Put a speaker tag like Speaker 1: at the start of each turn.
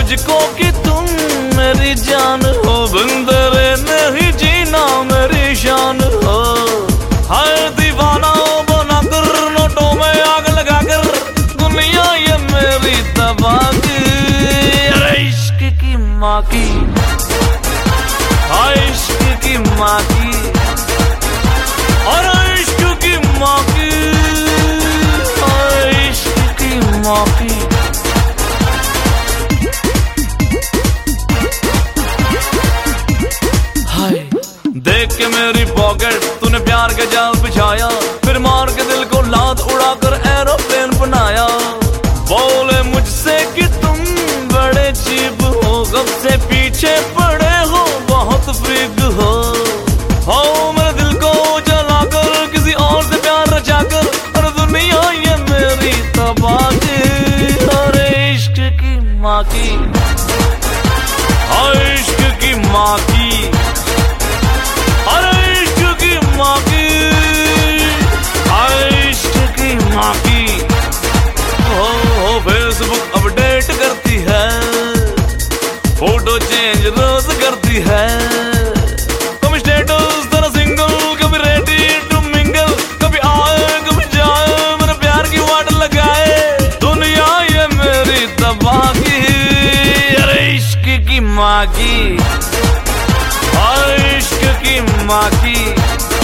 Speaker 1: मुझको कि तुम मेरी जान हो, बिन तेरे नहीं जीना मेरी शान हो। हर दीवाना बना कर नोटों में आग लगा कर दुनिया ये मेरी तबाह की। अरे इश्क की माँ की, हाँ इश्क की माँ की, अरे इश्क की माँ की, हाँ इश्क की माँ की। देख के मेरी पॉकेट तूने प्यार के जाल बिछाया, फिर मार के दिल को लात उड़ाकर एरोप्लेन बनाया। बोले मुझसे कि तुम बड़े चीप हो, कब से पीछे पड़े हो, बहुत बिग हो। मेरे दिल को जलाकर किसी और से प्यार रचाकर, और दुनिया ये मेरी तबाह की। अरे इश्क की माँ की, इश्क की माँ की, अरे इश्क की माँ की, इश्क की माँ की। फेसबुक अपडेट करती है, फोटो चेंज रोज करती है। कभी स्टेटस तेरा सिंगल, कभी रेडी टू मिंगल, कभी आए कभी जाए, मेरे प्यार की वाट लगाए। दुनिया ये मेरी तबाह की। अरे इश्क की माँ की, इश्क की माँ की।